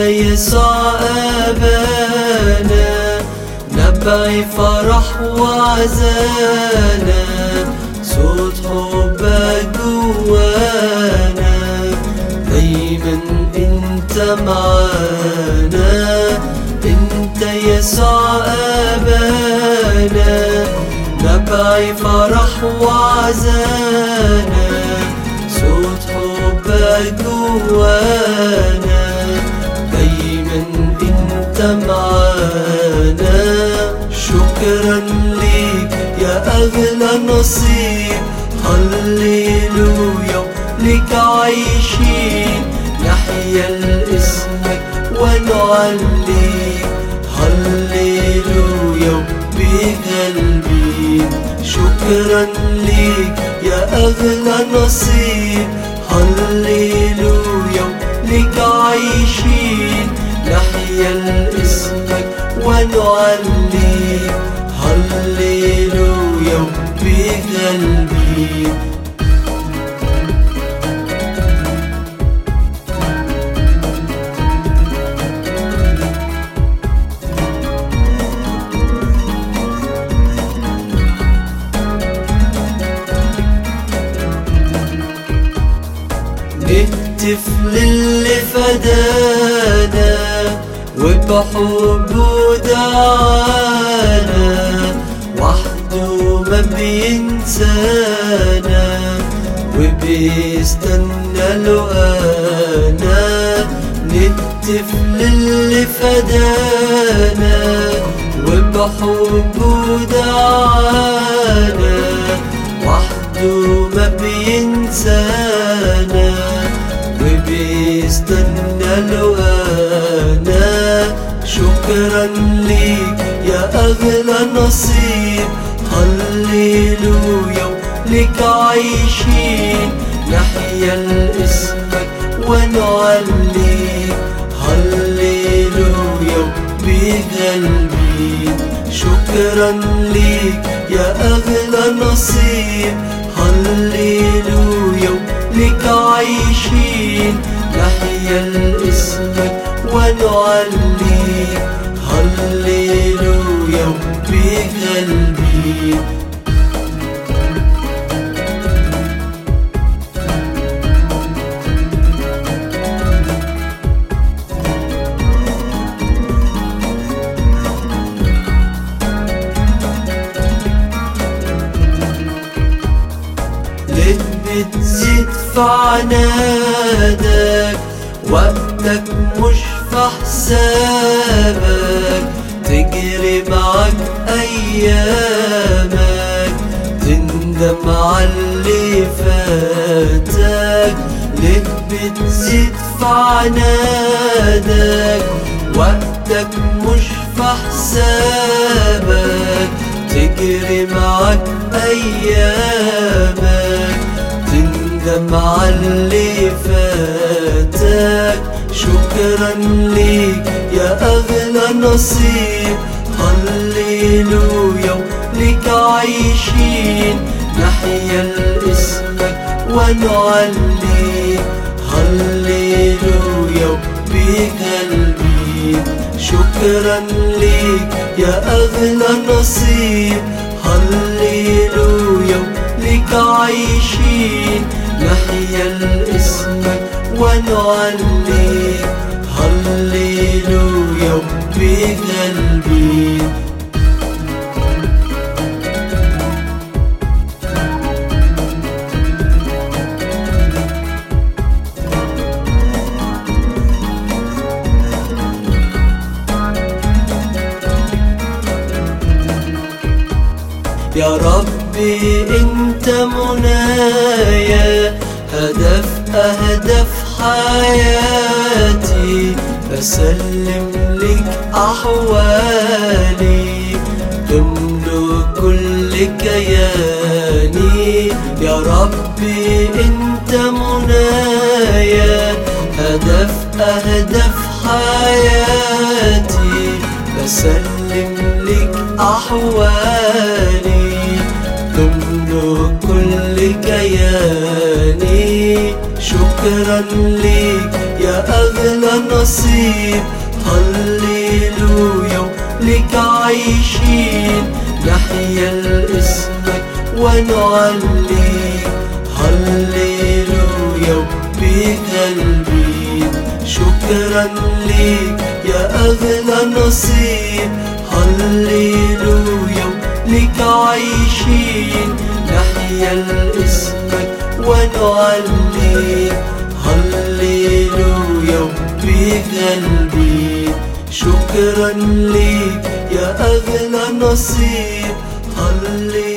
يسوع أبانا، نبعي فرح وعزانا، صوت حبك جوانا، دايما انت معانا. انت يسوع أبانا، نبعي فرح وعزانا، صوت حبك جوانا، دايما انت معانا. شكرا ليك يا أغلى نصيب، هللويا لك عايشين، نحيا لاسمك ونعليك، هللويا بقلبي. شكرا ليك يا أغلى نصيب، هللويا لك عايشين، نحيا لاسمك ونعليك، هللويا بقلبي. نهتف للي فدانا، وبحبه دعانا، وحده ما بينسانا، وبيستنى لقانا. نهتف للي فدانا، وبحبه دعانا، وحده ما بينسانا، وبيستنى لقانا. شكرا ليك يا أغلى نصيب، هللويا لك عايشين، نحيا لاسمك ونعليك، هللويا بقلبي. شكرا ليك يا أغلى نصيب، هللويا لك عايشين، نحيا لاسمك ونعليك، هللويا بقلبي. بتزيد في عنادك، وقتك مش في حسابك، تجري معاك أيامك، تندم عاللي فاتك. ليه بتزيد في عنادك، وقتك مش في حسابك، تجري معاك أيامك، تندم عاللي فاتك. شكرا ليك يا أغلى نصيب، هللويا لك عايشين، نحيا لاسمك ونعليك، هللويا بقلبي. شكرا ليك يا أغلى نصيب، هللويا لك عايشين، نحيا لاسمك ونعليك، هللويا بقلبي. يا ربي انت منايا، هدف أهدف حياتي، بسلم لك أحوالي، تملك كل كياني. يا ربي انت منايا، هدف أهدف حياتي، بسلم لك أحوالي، تملك كل كياني. شكرا ليك يا أغلى نصيب. هللويا لك عايشين نحيا لاسمك ونعليك. هللويا بقلبي شكرا ليك يا أغلى نصيب. هللويا لك عايشين نحيا لاسمك ونعليك. هللويا بقلبي شكرا ليك يا أغلى نصيب. هللويا